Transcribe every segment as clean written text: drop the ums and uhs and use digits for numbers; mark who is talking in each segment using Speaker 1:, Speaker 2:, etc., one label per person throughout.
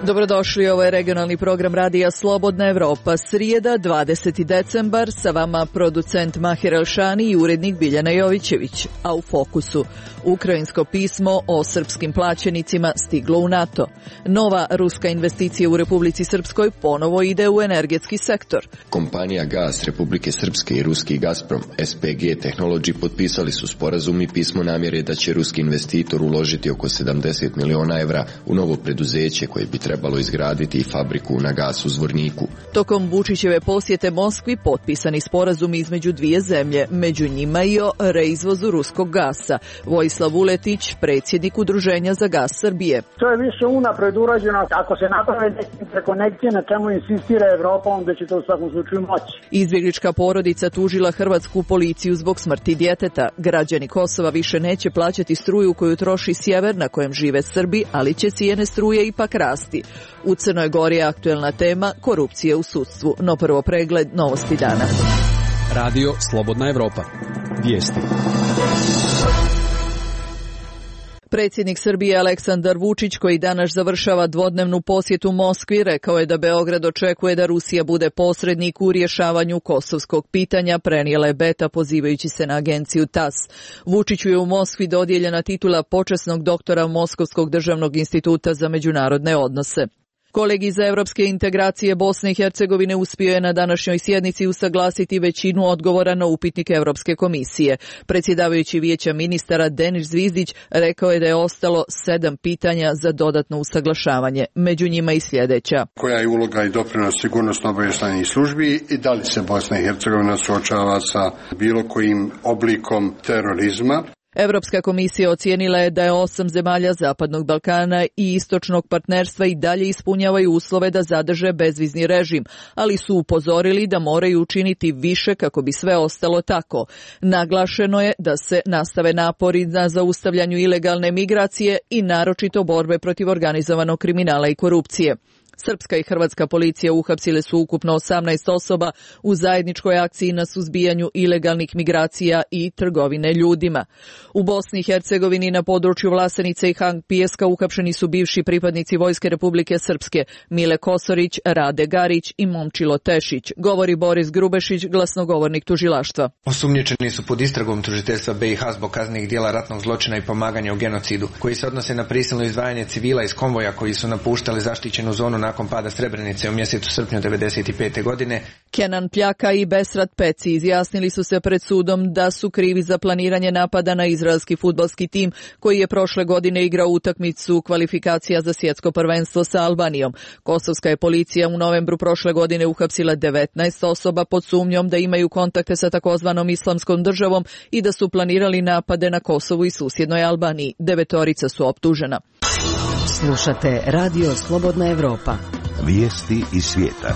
Speaker 1: Dobrodošli, ovo je regionalni program Radija Slobodna Evropa. Srijeda, 20. decembar, sa vama producent Mahir Elšani i urednik Biljana Jovićević. A u fokusu, ukrajinsko pismo o srpskim plaćenicima stiglo u NATO. Nova ruska investicija u Republici Srpskoj ponovo ide u energetski sektor.
Speaker 2: Kompanija Gas Republike Srpske i ruski Gazprom SPG Technology potpisali su sporazum i pismo namjere da će ruski investitor uložiti oko 70 miliona evra u novo preduzeće koje bi trebalo izgraditi fabriku na gas u Zvorniku.
Speaker 1: Tokom Vučićeve posjete Moskvi potpisani sporazumi između dvije zemlje, među njima i o reizvozu ruskog gasa. Vojislav Vuletić, predsjednik Udruženja za gas Srbije.
Speaker 3: To je više unapred urađeno. Ako se naprave neke interkonekcije na čemu insistira Evropa, onda će to u svakom slučaju moći.
Speaker 1: Izbjeglička porodica tužila hrvatsku policiju zbog smrti djeteta. Građani Kosova više neće plaćati struju koju troši sjever na kojem žive Srbi, ali će cijene struje ipak rasti. U Crnoj Gori je aktuelna tema korupcije u sudstvu. No prvo pregled novosti dana.
Speaker 4: Radio Slobodna Evropa. Vijesti.
Speaker 1: Predsjednik Srbije Aleksandar Vučić, koji danas završava dvodnevnu posjetu Moskvi, rekao je da Beograd očekuje da Rusija bude posrednik u rješavanju kosovskog pitanja, prenijela je Beta pozivajući se na agenciju TAS. Vučiću je u Moskvi dodijeljena titula počasnog doktora Moskovskog državnog instituta za međunarodne odnose. Kolegij za evropske integracije Bosne i Hercegovine uspio je na današnjoj sjednici usaglasiti većinu odgovora na upitnik Evropske komisije. Predsjedavajući vijeća ministara Denis Zvizdić rekao je da je ostalo 7 pitanja za dodatno usaglašavanje, među njima i sljedeća.
Speaker 5: Koja je uloga i doprinos sigurnosno-obavještajnih službi i da li se Bosna i Hercegovina suočava sa bilo kojim oblikom terorizma?
Speaker 1: Evropska komisija ocijenila je da je 8 zemalja Zapadnog Balkana i Istočnog partnerstva i dalje ispunjavaju uslove da zadrže bezvizni režim, ali su upozorili da moraju učiniti više kako bi sve ostalo tako. Naglašeno je da se nastave napori na zaustavljanju ilegalne migracije i naročito borbe protiv organizovanog kriminala i korupcije. Srpska i hrvatska policija uhapsile su ukupno 18 osoba u zajedničkoj akciji na suzbijanju ilegalnih migracija i trgovine ljudima. U Bosni i Hercegovini na području Vlasenice i Hang Pijeska uhapšeni su bivši pripadnici Vojske Republike Srpske Mile Kosorić, Rade Garić i Momčilo Tešić, govori Boris Grubešić, glasnogovornik tužilaštva.
Speaker 6: Osumnjičeni su pod istragom tužiteljstva BiH zbog kaznenih djela ratnog zločina i pomaganja u genocidu, koji se odnose na prisilno izdvajanje civila iz konvoja koji su napuštali zaštićenu zonu nakon pada Srebrenice u mjesecu srpnju 1995. godine.
Speaker 1: Kenan Pljaka i Besrat Peci izjasnili su se pred sudom da su krivi za planiranje napada na izraelski fudbalski tim koji je prošle godine igrao utakmicu kvalifikacija za svjetsko prvenstvo sa Albanijom. Kosovska je policija u novembru prošle godine uhapsila 19 osoba pod sumnjom da imaju kontakte sa takozvanom islamskom državom i da su planirali napade na Kosovu i susjednoj Albaniji. 9 su optužena.
Speaker 7: Slušate Radio Slobodna Evropa.
Speaker 8: Vijesti iz svijeta.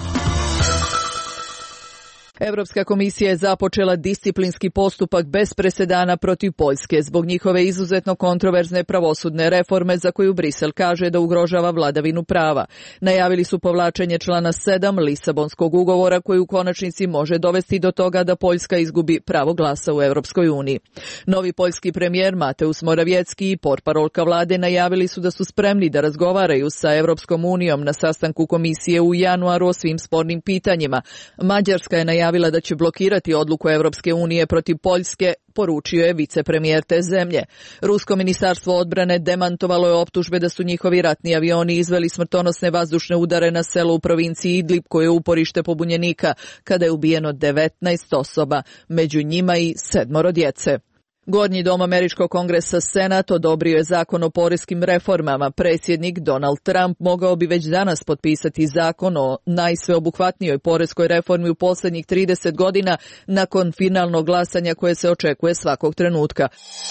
Speaker 1: Europska komisija je započela disciplinski postupak bez presedana protiv Poljske zbog njihove izuzetno kontroverzne pravosudne reforme za koju Brisel kaže da ugrožava vladavinu prava. Najavili su povlačenje člana 7 Lisabonskog ugovora koji u konačnici može dovesti do toga da Poljska izgubi pravo glasa u Europskoj uniji. Novi poljski premijer Mateusz Morawiecki i portparolka vlade najavili su da su spremni da razgovaraju sa Europskom unijom na sastanku komisije u januaru o svim spornim pitanjima. Mađarska je najavila da će blokirati odluku Europske unije protiv Poljske, poručio je vicepremijer te zemlje. Rusko ministarstvo odbrane demantovalo je optužbe da su njihovi ratni avioni izveli smrtonosne vazdušne udare na selo u provinciji Idlib koje je uporište pobunjenika, kada je ubijeno 19 osoba, među njima i 7 djece. Gornji dom američkog kongresa Senat odobrio je zakon o porezkim reformama. Predsjednik Donald Trump mogao bi već danas potpisati zakon o najsveobuhvatnijoj poreskoj reformi u posljednjih 30 godina nakon finalnog glasanja koje se očekuje svakog trenutka.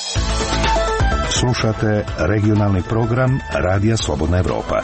Speaker 8: Slušate regionalni program Radija Slobodna Evropa.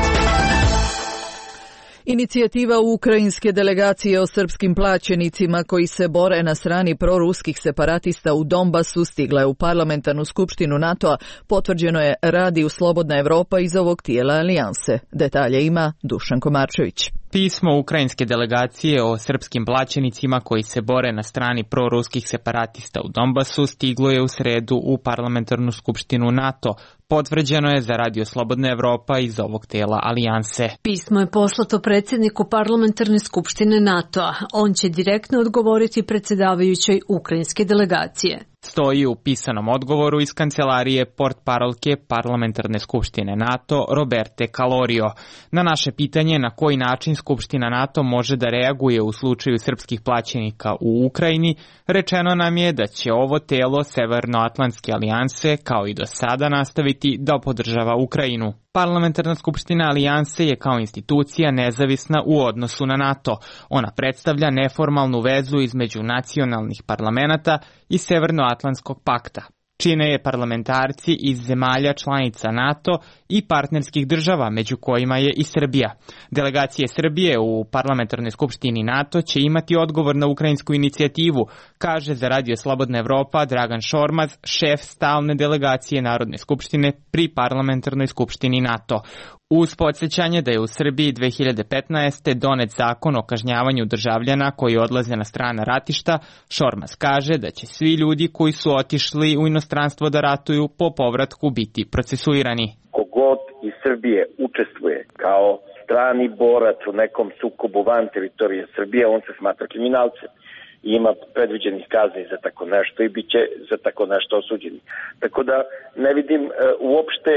Speaker 1: Inicijativa ukrajinske delegacije o srpskim plaćenicima koji se bore na strani proruskih separatista u Donbasu stigla je u parlamentarnu skupštinu NATO-a, potvrđeno je Radiju Slobodna Evropa iz ovog tijela alijanse. Detalje ima Dušan Komarčević.
Speaker 9: Pismo ukrajinske delegacije o srpskim plaćenicima koji se bore na strani proruskih separatista u Donbasu stiglo je u sredu u parlamentarnu skupštinu NATO. Potvrđeno je za Radio Slobodna Evropa iz ovog tela alijanse.
Speaker 10: Pismo je poslato predsjedniku parlamentarne skupštine NATO-a. On će direktno odgovoriti predsjedavajućoj ukrajinske delegacije.
Speaker 9: Stoji u pisanom odgovoru iz kancelarije portparolke parlamentarne skupštine NATO Roberte Calorio. Na naše pitanje na koji način skupština NATO može da reaguje u slučaju srpskih plaćenika u Ukrajini, rečeno nam je da će ovo telo Severnoatlantske alijanse kao i do sada nastaviti da podržava Ukrajinu. Parlamentarna skupština alijanse je kao institucija nezavisna u odnosu na NATO. Ona predstavlja neformalnu vezu između nacionalnih parlamenata i Severnoatlantskog pakta. Čine je parlamentarci iz zemalja članica NATO i partnerskih država, među kojima je i Srbija. Delegacije Srbije u parlamentarnoj skupštini NATO će imati odgovor na ukrajinsku inicijativu, kaže za Radio Slobodna Evropa Dragan Šormaz, šef stalne delegacije Narodne skupštine pri parlamentarnoj skupštini NATO. Uz podsjećanje da je u Srbiji 2015. donet zakon o kažnjavanju državljana koji odlaze na strana ratišta, Šormaz kaže da će svi ljudi koji su otišli u inostranstvo da ratuju po povratku biti procesuirani.
Speaker 11: Kogod iz Srbije učestvuje kao strani borac u nekom sukobu van teritorije Srbije, on se smatra kriminalcem. Ima predviđenih kazni za tako nešto i bit će za tako nešto osuđeni. Tako da ne vidim uopšte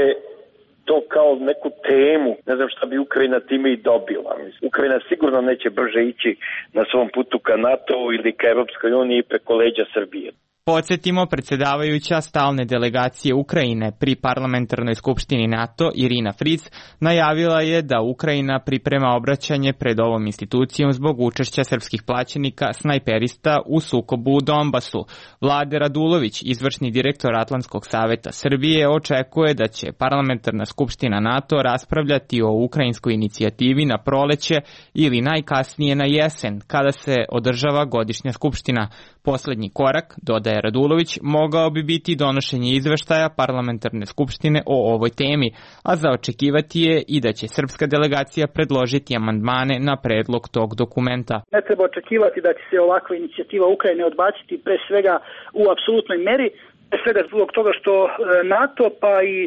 Speaker 11: to kao neku temu, ne znam šta bi Ukrajina time i dobila. Ukrajina sigurno neće brže ići na svom putu ka NATO ili ka Europskoj uniji preko leđa Srbije.
Speaker 9: Podsjetimo, predsjedavajuća stalne delegacije Ukrajine pri parlamentarnoj skupštini NATO Irina Fric najavila je da Ukrajina priprema obraćanje pred ovom institucijom zbog učešća srpskih plaćenika snajperista u sukobu u Donbasu. Vlade Radulović, izvršni direktor Atlantskog saveta Srbije, očekuje da će parlamentarna skupština NATO raspravljati o ukrajinskoj inicijativi na proleće ili najkasnije na jesen, kada se održava godišnja skupština. Poslednji korak, dodaje Radulović, mogao bi biti donošenje izveštaja parlamentarne skupštine o ovoj temi, a za očekivati je i da će srpska delegacija predložiti amandmane na predlog tog dokumenta.
Speaker 12: Ne treba očekivati da će se ovakva inicijativa Ukrajine odbaciti pre svega u apsolutnoj meri, pre svega zbog toga što NATO pa i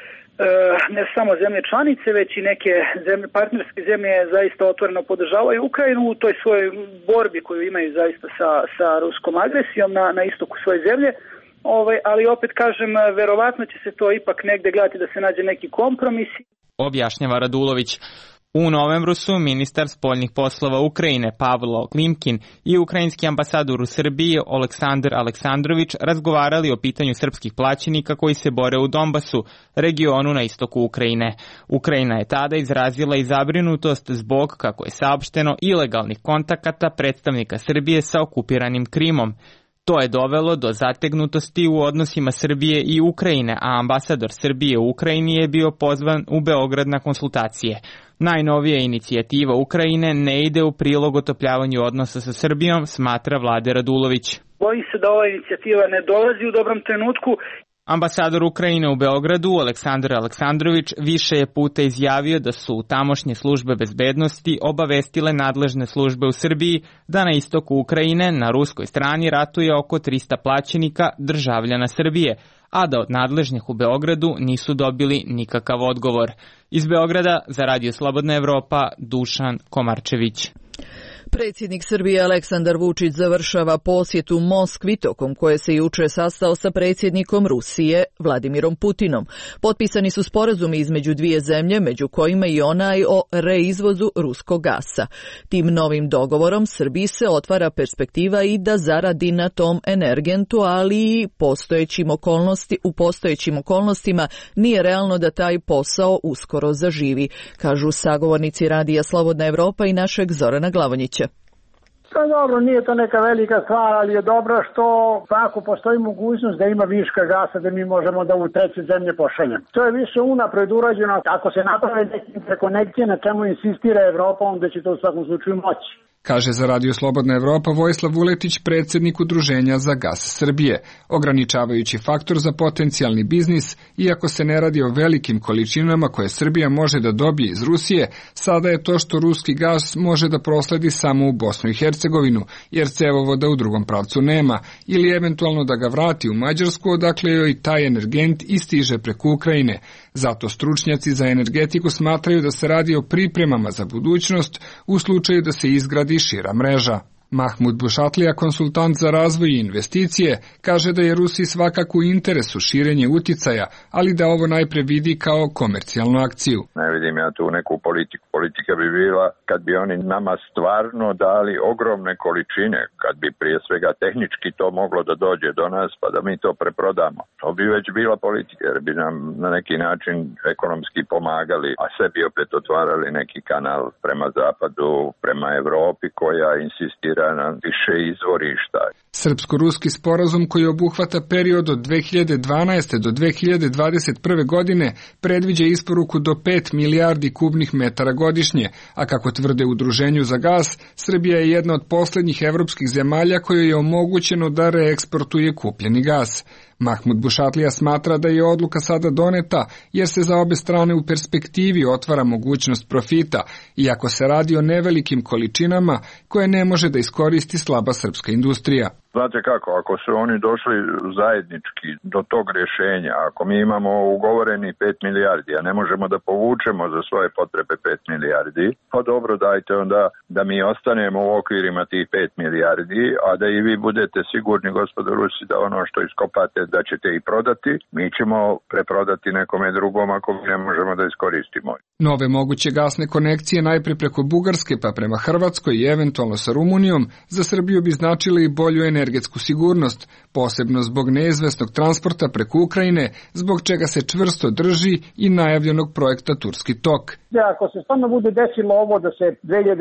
Speaker 12: ne samo zemlje članice, već i neke partnerske zemlje zaista otvoreno podržavaju Ukrajinu u toj svojoj borbi koju imaju zaista sa ruskom agresijom na istoku svoje zemlje. Ali opet kažem, verovatno će se to ipak negde gledati da se nađe neki kompromis.
Speaker 9: Objašnjava Radulović. U novembru su ministar spoljnih poslova Ukrajine Pavlo Klimkin i ukrajinski ambasador u Srbiji Oleksandar Aleksandrović razgovarali o pitanju srpskih plaćenika koji se bore u Donbasu, regionu na istoku Ukrajine. Ukrajina je tada izrazila i zabrinutost zbog, kako je saopšteno, ilegalnih kontakata predstavnika Srbije sa okupiranim Krimom. To je dovelo do zategnutosti u odnosima Srbije i Ukrajine, a ambasador Srbije u Ukrajini je bio pozvan u Beograd na konsultacije. Najnovija inicijativa Ukrajine ne ide u prilog otopljavanju odnosa sa Srbijom, smatra Vlade Radulović.
Speaker 12: Bojim se da ova inicijativa ne dolazi u dobrom trenutku.
Speaker 9: Ambasador Ukrajine u Beogradu, Aleksandar Aleksandrović, više je puta izjavio da su tamošnje službe bezbednosti obavestile nadležne službe u Srbiji da na istoku Ukrajine na ruskoj strani ratuje oko 300 plaćenika državljana Srbije, a da od nadležnih u Beogradu nisu dobili nikakav odgovor. Iz Beograda za Radio Slobodna Evropa, Dušan Komarčević.
Speaker 1: Predsjednik Srbije Aleksandar Vučić završava posjetu Moskvi, tokom koje se juče sastao sa predsjednikom Rusije Vladimirom Putinom. Potpisani su sporazumi između dvije zemlje, među kojima i onaj o reizvozu ruskog gasa. Tim novim dogovorom Srbiji se otvara perspektiva i da zaradi na tom energentu, ali i u postojećim okolnostima nije realno da taj posao uskoro zaživi, kažu sagovornici Radija Slobodna Evropa i našeg Zorana Glavonjića.
Speaker 3: Pa dobro, nije to neka velika stvar, ali je dobro što ako postoji mogućnost da ima viška gasa da mi možemo da u treće zemlje pošaljemo. To je više unapred urađeno. Ako se naprave neke interkonekcije na čemu insistira Evropa, onda će to u svakom slučaju moći.
Speaker 13: kaže za Radio Slobodna Evropa Vojislav Vuletić, predsjednik Udruženja za gas Srbije. Ograničavajući faktor za potencijalni biznis, iako se ne radi o velikim količinama koje Srbija može da dobije iz Rusije, sada je to što ruski gas može da prosledi samo u Bosnu i Hercegovinu, jer cevovoda u drugom pravcu nema, ili eventualno da ga vrati u Mađarsku, odakle joj taj energent i stiže preko Ukrajine. Zato stručnjaci za energetiku smatraju da se radi o pripremama za budućnost u slučaju da se izgradi šira mreža. Mahmud Bušatlija, konsultant za razvoj i investicije, kaže da je Rusiji svakako u interesu širenje uticaja, ali da ovo najpre vidi kao komercijalnu akciju.
Speaker 14: Ne vidim ja tu neku politiku. Politika bi bila kad bi oni nama stvarno dali ogromne količine, kad bi prije svega tehnički to moglo da dođe do nas pa da mi to preprodamo. To bi već bila politika jer bi nam na neki način ekonomski pomagali, a sebi opet otvarali neki kanal prema zapadu, prema Evropi koja insistira na više izvorišta.
Speaker 13: Srpsko-ruski sporazum koji obuhvata period od 2012. do 2021. godine predviđa isporuku do 5 milijardi kubnih metara godišnje, a kako tvrde Udruženju za gas, Srbija je jedna od poslednjih evropskih zemalja kojoj je omogućeno da reeksportuje kupljeni gas. Mahmud Bušatlija smatra da je odluka sada doneta jer se za obe strane u perspektivi otvara mogućnost profita, iako se radi o nevelikim količinama koje ne može da iskoristi slaba srpska industrija.
Speaker 14: Znate kako, ako su oni došli zajednički do tog rješenja, ako mi imamo ugovoreni 5 milijardi, a ne možemo da povučemo za svoje potrebe 5 milijardi, pa dobro, dajte onda da mi ostanemo u okvirima tih 5 milijardi, a da i vi budete sigurni, gospodo Rusi, da ono što iskopate da ćete i prodati, mi ćemo preprodati nekome drugom ako ne možemo da iskoristimo.
Speaker 13: Nove moguće gasne konekcije najpre preko Bugarske pa prema Hrvatskoj i eventualno sa Rumunijom za Srbiju bi značile i bolju energetsku sigurnost, posebno zbog neizvesnog transporta preko Ukrajine, zbog čega se čvrsto drži i najavljenog projekta Turski tok.
Speaker 3: Ako se stvarno bude desilo ovo da se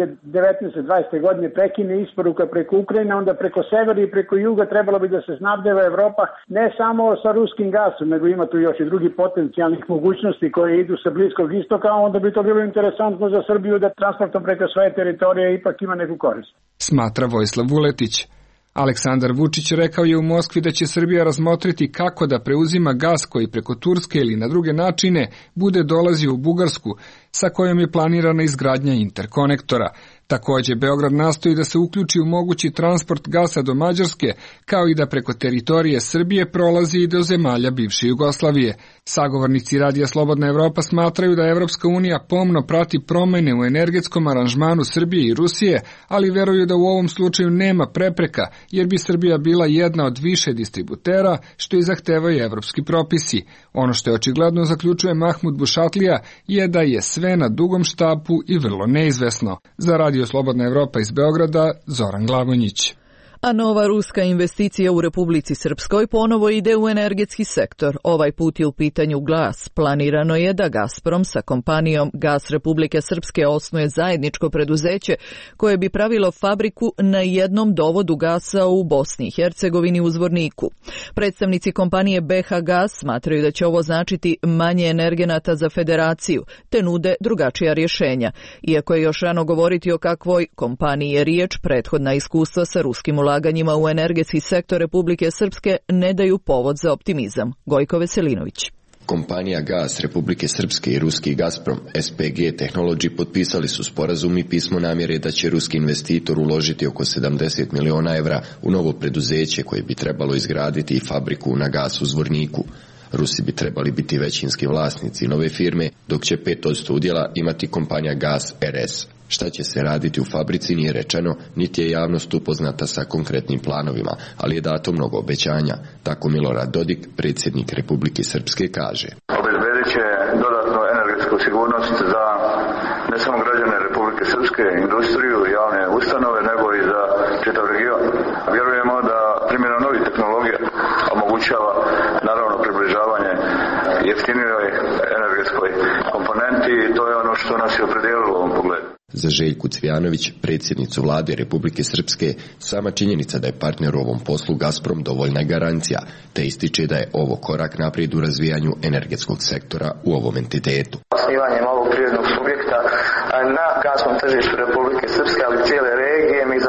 Speaker 3: 2019-2020. godine prekine isporuka preko Ukrajine, onda preko severa i preko juga trebalo bi da se snabdeva Evropa ne samo sa ruskim gasom, nego ima tu još i drugi potencijalnih mogućnosti koje idu sa Bliskog istoka, onda bi to bilo interesantno za Srbiju da transportom preko svoje teritorije ipak ima neku korist.
Speaker 13: Smatra Vojislav Vuletić. Aleksandar Vučić rekao je u Moskvi da će Srbija razmotriti kako da preuzima gas koji preko Turske ili na druge načine bude dolazio u Bugarsku, sa kojom je planirana izgradnja interkonektora. Takođe, Beograd nastoji da se uključi u mogući transport gasa do Mađarske, kao i da preko teritorije Srbije prolazi i do zemalja bivše Jugoslavije. Sagovornici Radija Slobodna Evropa smatraju da Evropska unija pomno prati promene u energetskom aranžmanu Srbije i Rusije, ali veruju da u ovom slučaju nema prepreka, jer bi Srbija bila jedna od više distributera, što i zahtevaju evropski propisi. Ono što je očigledno, zaključuje Mahmud Bušatlija, je da je sve na dugom štapu i vrlo neizvesno. Za Radio Slobodna Evropa iz Beograda, Zoran Glavonjić.
Speaker 1: A nova ruska investicija u Republici Srpskoj ponovo ide u energetski sektor. Ovaj put je u pitanju gas. Planirano je da Gazprom sa kompanijom Gas Republike Srpske osnuje zajedničko preduzeće koje bi pravilo fabriku na jednom dovodu gasa u Bosni i Hercegovini u Zvorniku. Predstavnici kompanije BH Gas smatraju da će ovo značiti manje energenata za federaciju, te nude drugačija rješenja. Iako je još rano govoriti o kakvoj kompaniji je riječ, prethodna iskustva sa ruskim ulaganjima u energetski sektor Republike Srpske ne daju povod za optimizam. Gojko Veselinović.
Speaker 2: Kompanija Gas Republike Srpske i ruski Gazprom SPG Technology potpisali su sporazum i pismo namjere da će ruski investitor uložiti oko 70 miliona evra u novo preduzeće koje bi trebalo izgraditi i fabriku na gas u Zvorniku. Rusi bi trebali biti većinski vlasnici nove firme, dok će 5% udjela imati kompanija Gas RS. Šta će se raditi u fabrici nije rečeno, niti je javnost upoznata sa konkretnim planovima, ali je dato mnogo obećanja. Tako Milorad Dodik, predsjednik Republike Srpske, kaže.
Speaker 15: Obezbedit će dodatnu energetsku sigurnost za ne samo građane Republike Srpske, industriju, javne ustanove, nego i za čitav region. Vjerujemo da primjena novih tehnologija omogućava naravno približavanje jeftinijoj energetskoj komponenti i to je ono što nas je opredijelilo u ovom pogledu.
Speaker 2: Za Željku Cvijanović, predsjednicu vlade Republike Srpske, sama činjenica da je partner u ovom poslu Gazprom dovoljna garancija, te ističe da je ovo korak naprijed u razvijanju energetskog sektora u ovom entitetu.
Speaker 16: Osnivanjem ovog privrednog subjekta na gasnom tržištu Republike Srpske, ali cijele regije,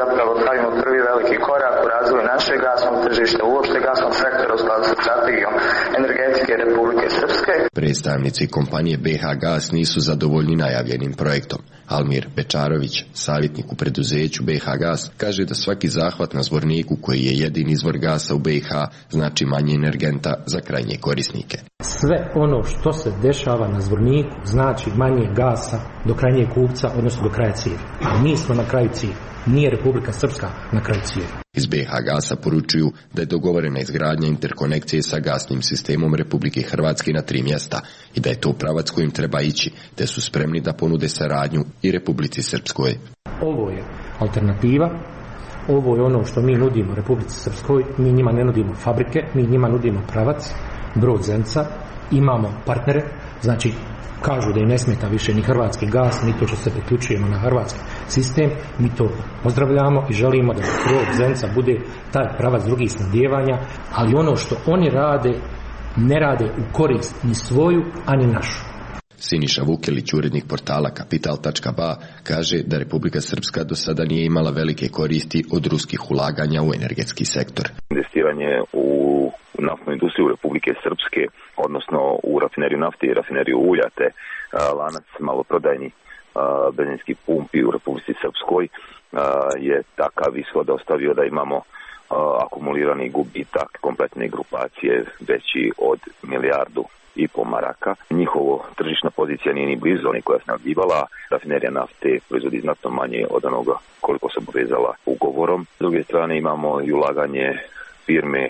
Speaker 15: zapravo stavimo prvi veliki korak u razvoju našeg gasnog tržišta, uopšte gasnog sektora u skladu sa strategijom energetike Republike Srpske.
Speaker 2: Predstavnici kompanije BH Gas nisu zadovoljni najavljenim projektom. Almir Bečarović, savjetnik u preduzeću BH Gas, kaže da svaki zahvat na Zvorniku, koji je jedini izvor gasa u BiH, znači manje energenta za krajnje korisnike.
Speaker 16: Sve ono što se dešava na Zvorniku znači manje gasa do krajnjeg kupca, odnosno do kraja cijevi. A mi smo na kraju cijevi. Nije Republika Srpska na kraju cijevi.
Speaker 2: Iz BH Gasa poručuju da je dogovorena izgradnja interkonekcije sa gasnim sistemom Republike Hrvatske na 3 mjesta i da je to pravac kojim treba ići, te su spremni da ponude saradnju i Republici Srpskoj.
Speaker 16: Ovo je alternativa, ovo je ono što mi nudimo Republici Srpskoj, mi njima ne nudimo fabrike, mi njima nudimo pravac, Brod Zenica, imamo partnere, znači kažu da im ne smeta više ni hrvatski gas, ni to što se priključujemo na hrvatski sistem, mi to pozdravljamo i želimo da Brod Zenica bude taj pravac drugih snabdijevanja, ali ono što oni rade, ne rade u korist ni svoju, ani našu.
Speaker 2: Siniša Vukelić, urednik portala Kapital.ba, kaže da Republika Srpska do sada nije imala velike koristi od ruskih ulaganja u energetski sektor.
Speaker 17: Investiranje u naftnu industriju Republike Srpske, odnosno u rafineriju nafte i rafineriju ulja, te lanac maloprodajnih benzinskih pumpi u Republici Srpskoj je takav ishod ostavio da imamo akumulirani gubitak kompletne grupacije veći od 1,5 milijardu maraka. Njihovo tržišna pozicija nije ni blizu oni koja je snabdjivala. Rafinerija nafte proizvodi znatno manje od onoga koliko se obavezala ugovorom. S druge strane imamo i ulaganje firme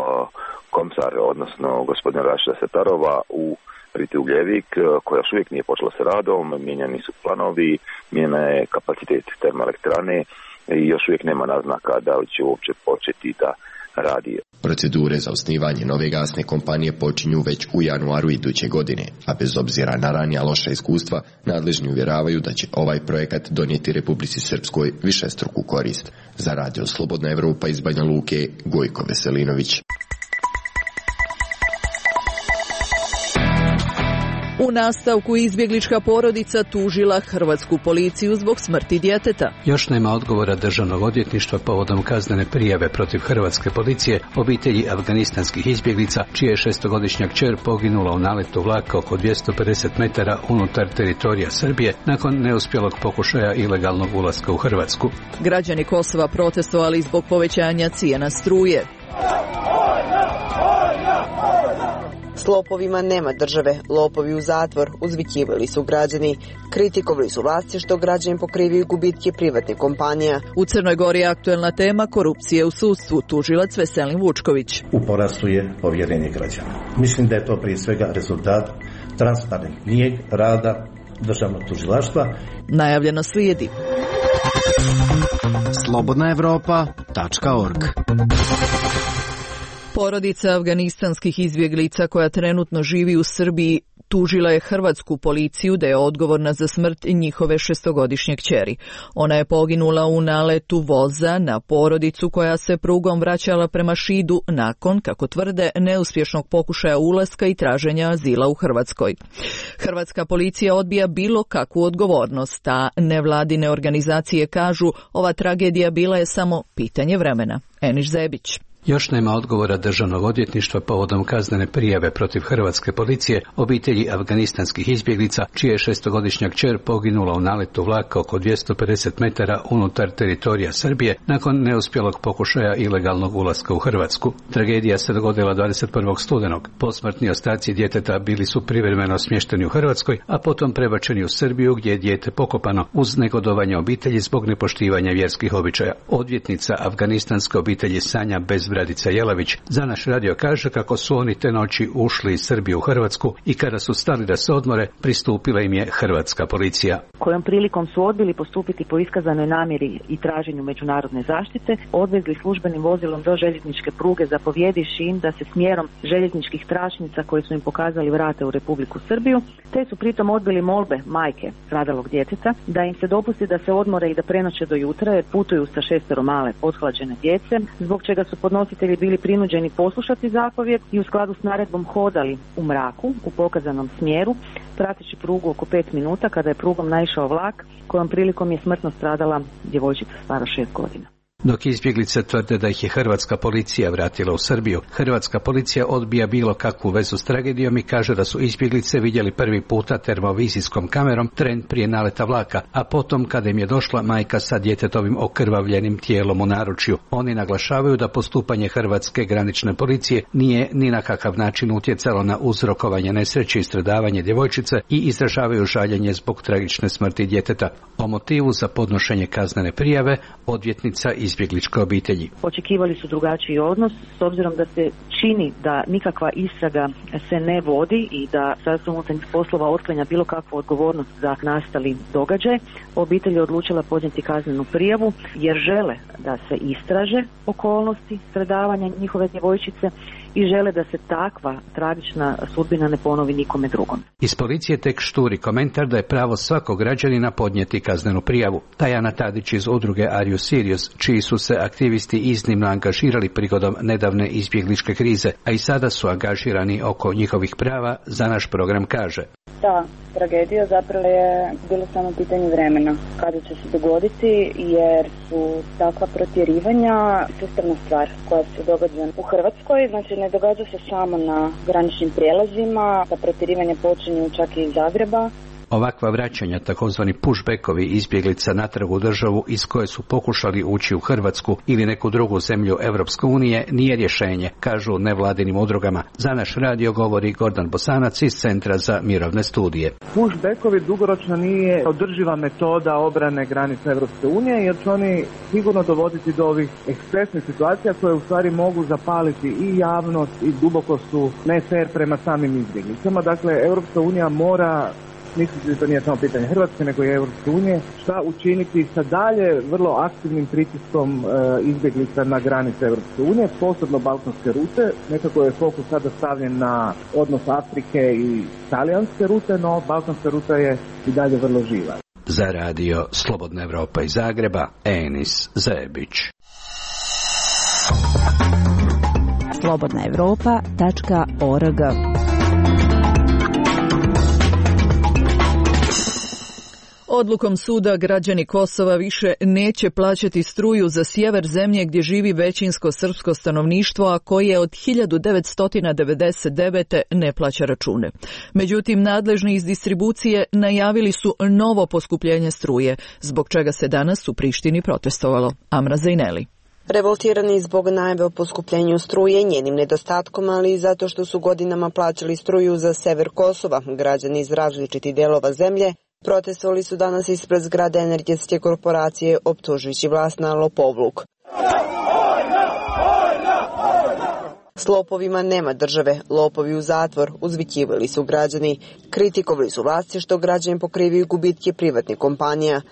Speaker 17: Komsar, odnosno gospodina Rašida Setarova u Riti Ugljevik, koja još uvijek nije počela sa radom, mijenjani su planovi, mijenja je kapacitet termoelektrane i još uvijek nema naznaka da će uopće početi da radi.
Speaker 2: Procedure za osnivanje nove gasne kompanije počinju već u januaru iduće godine, a bez obzira na ranija loša iskustva, nadležni uvjeravaju da će ovaj projekat donijeti Republici Srpskoj višestruku korist. Za Radio Slobodna Evropa iz Banja Luke, Gojko Veselinović.
Speaker 1: U nastavku izbjeglička porodica tužila hrvatsku policiju zbog smrti djeteta.
Speaker 18: Još nema odgovora državnog odvjetništva povodom kaznene prijave protiv hrvatske policije obitelji afganistanskih izbjeglica, čija je 6-godišnja kćer poginula u naletu vlaka oko 250 metara unutar teritorija Srbije nakon neuspjelog pokušaja ilegalnog ulaska u Hrvatsku.
Speaker 1: Građani Kosova protestovali zbog povećanja cijena struje.
Speaker 19: S lopovima nema države, lopovi u zatvor, uzvikivali su građani. Kritikovali su vlasti što građani pokrivaju gubitke privatnih kompanija.
Speaker 1: U Crnoj Gori je aktuelna tema korupcije u sudstvu, tužilac Veselin Vučković.
Speaker 20: U porastu je povjerenje građana. Mislim da je to prije svega rezultat transparentnijeg rada državnog tužilaštva.
Speaker 1: Najavljeno slijedi.
Speaker 21: Slobodnaevropa.org.
Speaker 1: Porodica afganistanskih izbjeglica koja trenutno živi u Srbiji tužila je hrvatsku policiju da je odgovorna za smrt njihove 6-godišnje kćeri. Ona je poginula u naletu voza na porodicu koja se prugom vraćala prema Šidu nakon, kako tvrde, neuspješnog pokušaja ulaska i traženja azila u Hrvatskoj. Hrvatska policija odbija bilo kakvu odgovornost, a nevladine organizacije kažu ova tragedija bila je samo pitanje vremena. Eniš Zebić.
Speaker 18: Još nema odgovora državnog odvjetništva povodom kaznene prijave protiv hrvatske policije obitelji afganistanskih izbjeglica, čija je 6-godišnja kćer poginula u naletu vlaka oko 250 metara unutar teritorija Srbije nakon neuspjelog pokušaja ilegalnog ulaska u Hrvatsku. Tragedija se dogodila 21. studenog. Posmrtni ostaci djeteta bili su privremeno smješteni u Hrvatskoj, a potom prebačeni u Srbiju gdje je dijete pokopano uz negodovanje obitelji zbog nepoštivanja vjerskih običaja. Odvjetnica afganistanske obitelji Sanja Bradica Jelavić za naš radio kaže kako su oni te noći ušli iz Srbije u Hrvatsku i kada su stali da se odmore, pristupila im je hrvatska policija.
Speaker 22: Kojom prilikom su odbili postupiti po iskazanoj namjeri i traženju međunarodne zaštite, odvezli službenim vozilom do željezničke pruge zapovjedivši im da se smjerom željezničkih tračnica koje su im pokazali vrate u Republiku Srbiju, te su pritom odbili molbe majke stradalog djeteta da im se dopusti da se odmore i da prenoće do jutra jer putuju sa 6 male pothlađene djece, zbog čega su podnosili nositelji bili prinuđeni poslušati zapovjed i u skladu s naredbom hodali u mraku u pokazanom smjeru, prateći prugu oko 5 minuta kada je prugom naišao vlak kojom prilikom je smrtno stradala djevojčica stara 6 godina.
Speaker 18: Dok izbjeglice tvrde da ih je hrvatska policija vratila u Srbiju, hrvatska policija odbija bilo kakvu vezu s tragedijom i kaže da su izbjeglice vidjeli prvi puta termovizijskom kamerom tren prije naleta vlaka, a potom kada im je došla majka sa djetetovim okrvavljenim tijelom u naručju. Oni naglašavaju da postupanje hrvatske granične policije nije ni na kakav način utjecalo na uzrokovanje nesreće i stradavanje djevojčice i izražavaju žaljenje zbog tragične smrti djeteta. O motivu za podnošenje kaznene prijave odvjetnica izbjegličke obitelji.
Speaker 22: Očekivali su drugačiji odnos s obzirom da se čini da nikakva istraga se ne vodi i da Ministarstvo unutarnjih poslova otklanja bilo kakvu odgovornost za nastali događaj. Obitelj je odlučila podnijeti kaznenu prijavu jer žele da se istraže okolnosti stradavanja njihove djevojčice i žele da se takva tragična sudbina ne ponovi nikome drugom.
Speaker 18: Iz policije tek šturi komentar da je pravo svakog građanina podnijeti kaznenu prijavu. Tajana Tadić iz udruge Are You Serious, čiji su se aktivisti iznimno angažirali prigodom nedavne izbjegličke krize, a i sada su angažirani oko njihovih prava, za naš program kaže.
Speaker 4: Ta tragedija zapravo je bilo samo pitanje vremena kada će se dogoditi, jer su takva protjerivanja sustavna stvar koja se događa u Hrvatskoj. Znači ne događa se samo na graničnim prijelazima, ta protjerivanja počinju čak i iz Zagreba.
Speaker 18: Ovakva vraćanja, takozvani pushbackovi izbjeglica natrag u državu iz koje su pokušali ući u Hrvatsku ili neku drugu zemlju Europske unije, nije rješenje, kažu nevladinim udrugama. Za naš radio govori Gordan Bosanac iz Centra za mirovne studije.
Speaker 21: Pushbackovi dugoročno nije održiva metoda obrane granica Europske unije, jer će oni sigurno dovoditi do ovih ekspresnih situacija koje u stvari mogu zapaliti i javnost i duboko su ne fair prema samim izbjeglicama. Dakle, Europska unija mora, mislim da to nije samo pitanje Hrvatske, nego i Europske unije, šta učiniti sa dalje vrlo aktivnim pritiskom izbjeglica na granice Europske unije, posebno balkanske rute. Nekako je fokus sada stavljen na odnos Afrike i talijanske rute, no balkanska ruta je i dalje vrlo živa.
Speaker 18: Za radio Slobodna Evropa iz Zagreba, Enis Zebić.
Speaker 23: slobodnaevropa.org.
Speaker 1: Odlukom suda građani Kosova više neće plaćati struju za sjever zemlje gdje živi većinsko srpsko stanovništvo, a koje od 1999. ne plaća račune. Međutim, nadležni iz distribucije najavili su novo poskupljenje struje, zbog čega se danas u Prištini protestovalo. Amra Zajneli.
Speaker 19: Revoltirani zbog najave o poskupljenju struje, njenim nedostatkom, ali i zato što su godinama plaćali struju za sever Kosova, građani iz različitih delova zemlje protestovali su danas ispred zgrade energetske korporacije, optužujući vlast na lopovluk. S lopovima nema države, lopovi u zatvor, uzvikivali su građani. Kritikovali su vlasti što građani pokrivaju gubitke privatnih kompanija.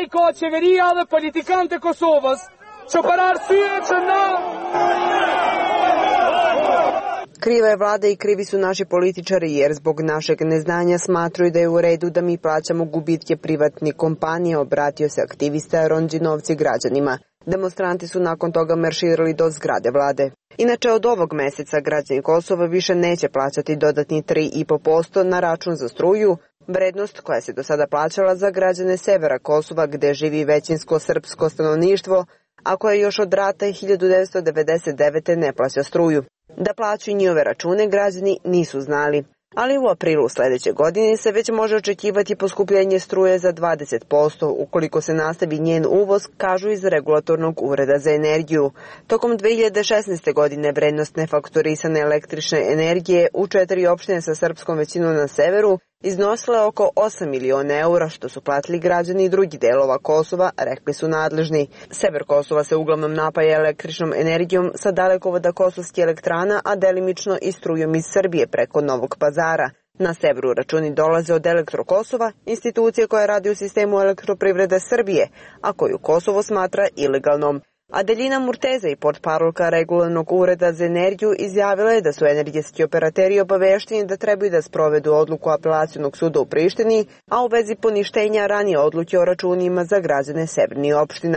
Speaker 19: Kriva je vlada i krivi su naši političari, jer zbog našeg neznanja smatruju da je u redu da mi plaćamo gubitke privatnih kompanija, obratio se aktivista Ronđinovci građanima. Demonstranti su nakon toga marširali do zgrade vlade. Inače, od ovog mjeseca građani Kosova više neće plaćati dodatni 3,5% na račun za struju, vrednost koja se do sada plaćala za građane severa Kosova gdje živi većinsko srpsko stanovništvo, a koje još od rata 1999. ne plaća struju. Da plaćaju njihove račune građani nisu znali. Ali u aprilu sljedeće godine se već može očekivati poskupljenje struje za 20% ukoliko se nastavi njen uvoz, kažu iz Regulatornog ureda za energiju. Tokom 2016. godine vrednost nefakturisane električne energije u 4 opštine sa srpskom većinom na severu iznosila je oko 8 miliona eura, što su platili građani drugih delova Kosova, rekli su nadležni. Sever Kosova se uglavnom napaja električnom energijom sa dalekovoda Kosovskih elektrana, a delimično i strujom iz Srbije preko Novog Pazara. Na severu računi dolaze od Elektro Kosova, institucije koja radi u sistemu elektroprivrede Srbije, a koju Kosovo smatra ilegalnom. Adelina Murteza i portparolka Regulatornog ureda za energiju izjavila je da su energetski operateri obavešteni da trebaju da sprovedu odluku apelacionog suda u Prištini, a u vezi poništenja ranije odluke o računima za građane severnih opština.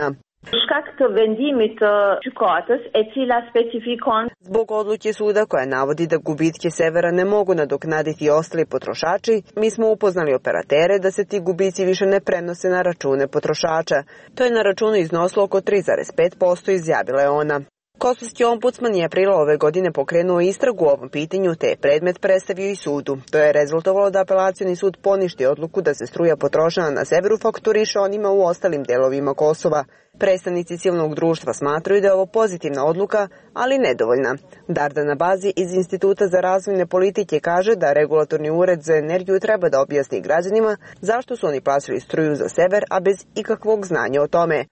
Speaker 19: Zbog odluke suda koja navodi da gubitke Severa ne mogu nadoknaditi ostali potrošači, mi smo upoznali operatere da se ti gubici više ne prenose na račune potrošača. To je na računu iznosilo oko 3,5%, izjavila je ona. Kosovski ombudsman je aprila ove godine pokrenuo istragu o ovom pitanju, te je predmet predstavio i sudu. To je rezultovalo da apelacioni sud poništi odluku da se struja potrošena na severu fakturiše onima u ostalim delovima Kosova. Predstavnici civilnog društva smatraju da je ovo pozitivna odluka, ali nedovoljna. Dardana Bazi iz Instituta za razvojne politike kaže da regulatorni ured za energiju treba da objasni građanima zašto su oni plaćali struju za sever, a bez ikakvog znanja o tome.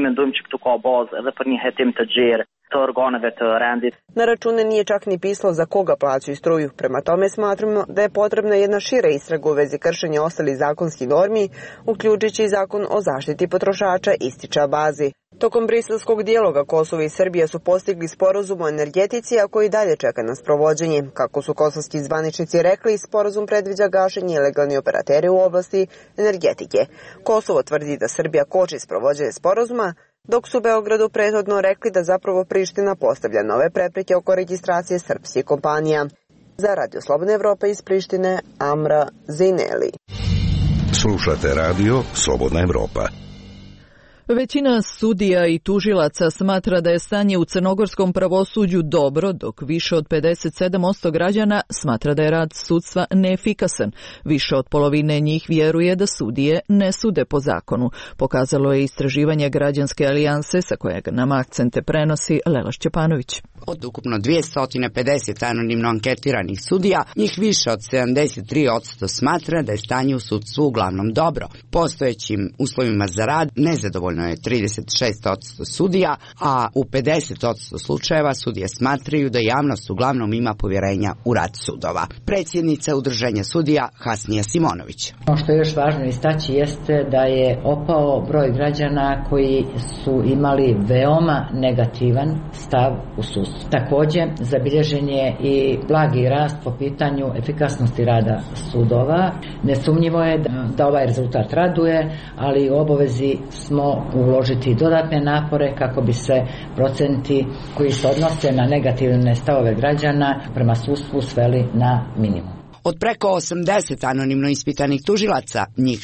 Speaker 19: Na račune nije čak ni pisalo za koga plaćaju struju. Prema tome smatramo da je potrebna jedna šira istraga u vezi kršenja ostalih zakonskih normi, uključujući i zakon o zaštiti potrošača, ističe Bazi. Tokom briselskog dijaloga Kosovo i Srbija su postigli sporazum o energetici, a koji dalje čeka na sprovođenje. Kako su kosovski zvaničnici rekli, sporazum predviđa gašenje ilegalnih operatera u oblasti energetike. Kosovo tvrdi da Srbija koči sprovođenje sporazuma, dok su Beogradu prethodno rekli da zapravo Priština postavlja nove prepreke oko registracije srpskih kompanija. Za Radio Slobodna Evropa iz Prištine, Amra Zineli.
Speaker 8: Slušate Radio Slobodna Evropa.
Speaker 1: Većina sudija i tužilaca smatra da je stanje u crnogorskom pravosuđu dobro, dok više od 57% građana smatra da je rad sudstva neefikasan. Više od polovine njih vjeruje da sudije ne sude po zakonu. Pokazalo je istraživanje Građanske alijanse sa kojeg nam akcente prenosi Lela Šćepanović.
Speaker 5: Od ukupno 250 anonimno anketiranih sudija, njih više od 73% smatra da je stanje u sudstvu uglavnom dobro. Postojećim uslovima za rad nezadovoljno je 36% sudija, a u 50% slučajeva sudije smatraju da javnost uglavnom ima povjerenja u rad sudova. Predsjednica Udruženja sudija Hasnija Simonović.
Speaker 6: Ono što je još važno istaći jeste da je opao broj građana koji su imali veoma negativan stav u sudstvu. Također, zabilježen je i blagi rast po pitanju efikasnosti rada sudova. Nesumnjivo je da ovaj rezultat raduje, ali u obavezi smo uložiti dodatne napore kako bi se procenti koji se odnose na negativne stavove građana prema sudstvu sveli na minimum.
Speaker 5: Od preko 80 anonimno ispitanih tužilaca, njih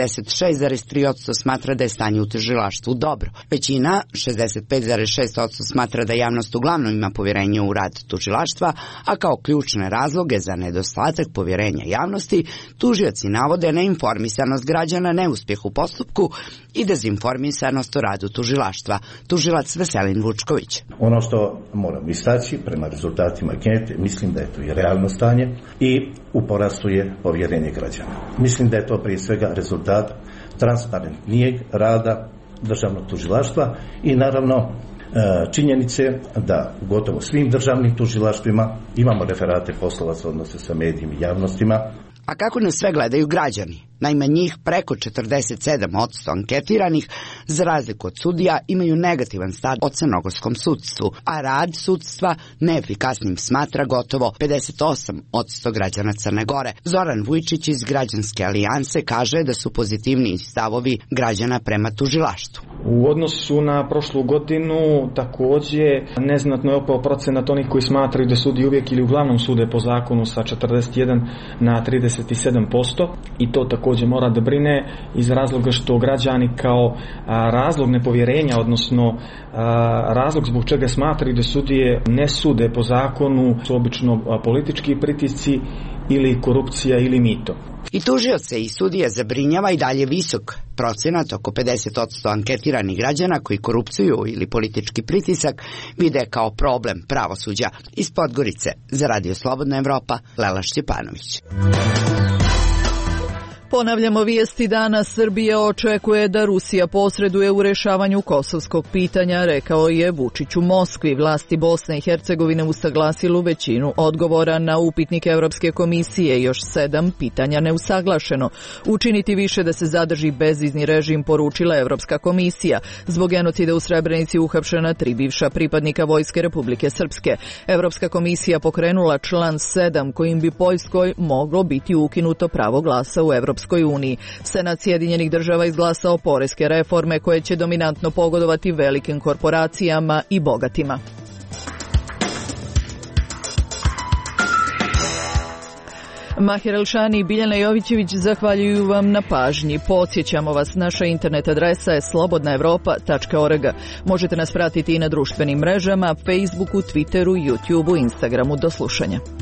Speaker 5: 96,3% smatra da je stanje u tužilaštvu dobro. Većina, 65,6%, smatra da javnost uglavnom ima povjerenje u rad tužilaštva, a kao ključne razloge za nedostatak povjerenja javnosti, tužioci navode neinformisanost građana, neuspjeh u postupku i dezinformisanost o radu tužilaštva. Tužilac Veselin Vučković.
Speaker 20: Ono što moram istaći prema rezultatima ankete, mislim da je to i realno stanje i u porastu je povjerenje građana. Mislim da je to prije svega rezultat transparentnijeg rada državnog tužilaštva i naravno činjenice da u gotovo svim državnim tužilaštvima imamo referate poslovaca odnose sa medijima i javnostima.
Speaker 5: A kako nas sve gledaju građani? Naime, njih preko 47% anketiranih, za razliku od sudija, imaju negativan stav o crnogorskom sudstvu, a rad sudstva neefikasnim smatra gotovo 58% građana Crne Gore. Zoran Vujčić iz Građanske alijanse kaže da su pozitivniji stavovi građana prema tužilaštvu.
Speaker 7: U odnosu na prošlu godinu također neznatno je opao procenat onih koji smatraju da sudi uvijek ili uglavnom sude po zakonu sa 41 na 37% i to također mora da brine iz razloga što građani kao razlog nepovjerenja, odnosno razlog zbog čega smatraju da sudije ne sude po zakonu su obično politički pritisci ili korupcija ili mito.
Speaker 5: I tužioce i sudije zabrinjava i dalje visok procenat, oko 50% anketiranih građana koji korupciju ili politički pritisak vide kao problem pravosuđa. Iz Podgorice za Radio Slobodna Evropa, Lela Šćepanović.
Speaker 1: Ponavljamo vijesti dana. Srbija očekuje da Rusija posreduje u rješavanju kosovskog pitanja, rekao je Vučić u Moskvi. Vlasti Bosne i Hercegovine usaglasilo većinu odgovora na upitnik Europske komisije. Još 7 pitanja neusaglašeno. Učiniti više da se zadrži bezizni režim, poručila Europska komisija. Zbog genocida u Srebrenici uhapšena 3 bivša pripadnika Vojske Republike Srpske. Europska komisija pokrenula član 7 kojim bi Poljskoj moglo biti ukinuto pravo glasa u Europskom Evropskoj uniji. Senat Sjedinjenih država izglasao poreske reforme koje će dominantno pogodovati velikim korporacijama i bogatima. Mahir Elšani i Biljana Jovićević zahvaljuju vam na pažnji. Podsjećamo vas, naša internet adresa je slobodnaevropa.org. Možete nas pratiti i na društvenim mrežama, Facebooku, Twitteru, YouTubeu, Instagramu. Do slušanja.